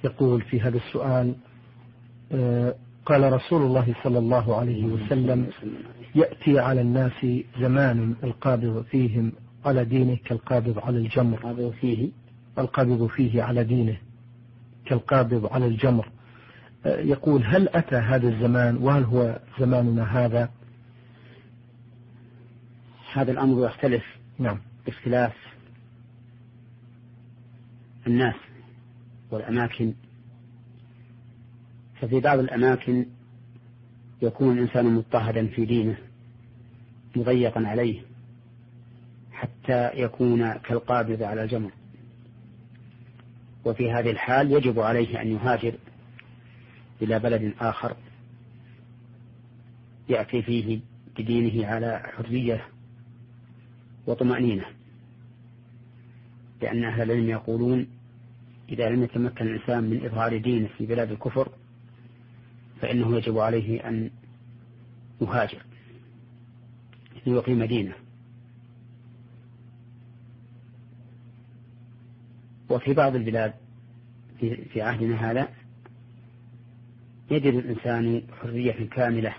يقول في هذا السؤال: قال رسول الله صلى الله عليه وسلم: يأتي على الناس زمان القابض فيهم على دينه كالقابض على الجمر. القابض فيه على دينه كالقابض على الجمر. يقول: هل أتى هذا الزمان وهل هو زماننا هذا؟ هذا الأمر يختلف. نعم. باختلاف الناس والأماكن. ففي بعض الأماكن يكون الإنسان مضطهدا في دينه مضيقا عليه حتى يكون كالقابض على الجمر، وفي هذه الحال يجب عليه أن يهاجر إلى بلد آخر يأتي فيه بدينه على حرية وطمأنينة، لأن أهل العلم يقولون: إذا لم يتمكن الإنسان من إظهار دينه في بلاد الكفر فإنه يجب عليه أن يهاجر ليقيم دينه. وفي بعض البلاد في عهدنا هذا يجد الإنسان حرية كاملة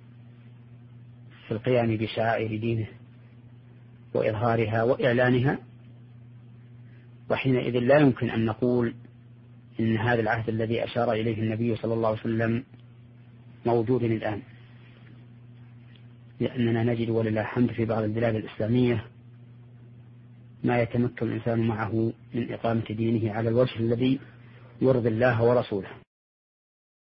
في القيام بشعائر دينه وإظهارها وإعلانها، وحينئذ لا يمكن أن نقول إن هذا العهد الذي أشار إليه النبي صلى الله عليه وسلم موجود الآن، لأننا نجد ولله الحمد في بعض البلاد الإسلامية ما يتمكن الإنسان معه من إقامة دينه على الوجه الذي يرضي الله ورسوله.